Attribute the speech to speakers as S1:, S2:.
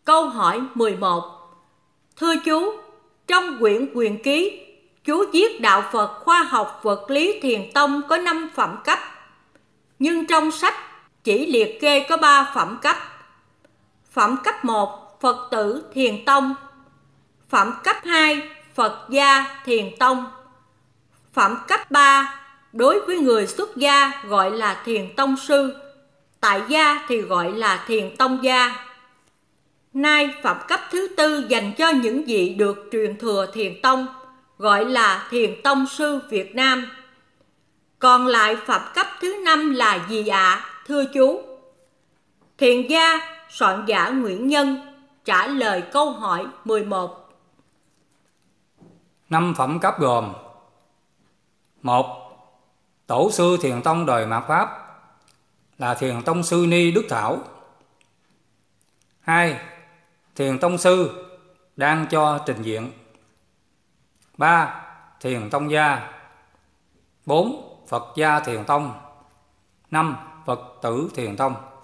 S1: Câu hỏi 11. Thưa chú, trong quyển Quyền Ký, chú viết đạo Phật khoa học vật lý Thiền Tông có 5 phẩm cấp, nhưng trong sách chỉ liệt kê có 3 phẩm cấp. Phẩm cấp 1 Phật tử Thiền Tông, phẩm cấp 2 Phật gia Thiền Tông, phẩm cấp 3 đối với người xuất gia gọi là Thiền Tông sư, tại gia thì gọi là Thiền Tông gia. Nay phẩm cấp thứ tư dành cho những vị được truyền thừa Thiền Tông, gọi là Thiền Tông sư Việt Nam. Còn lại phẩm cấp thứ 5 là gì ạ, thưa chú? Thiền gia soạn giả Nguyễn Nhân trả lời câu hỏi 11.
S2: 5 phẩm cấp gồm: 1. Tổ sư Thiền Tông đời mạt Pháp là Thiền Tông sư Ni Đức Thảo. 2. Thiền Tông sư đang cho trình diện. 3. Thiền Tông gia. 4. Phật gia Thiền Tông. 5. Phật tử Thiền Tông.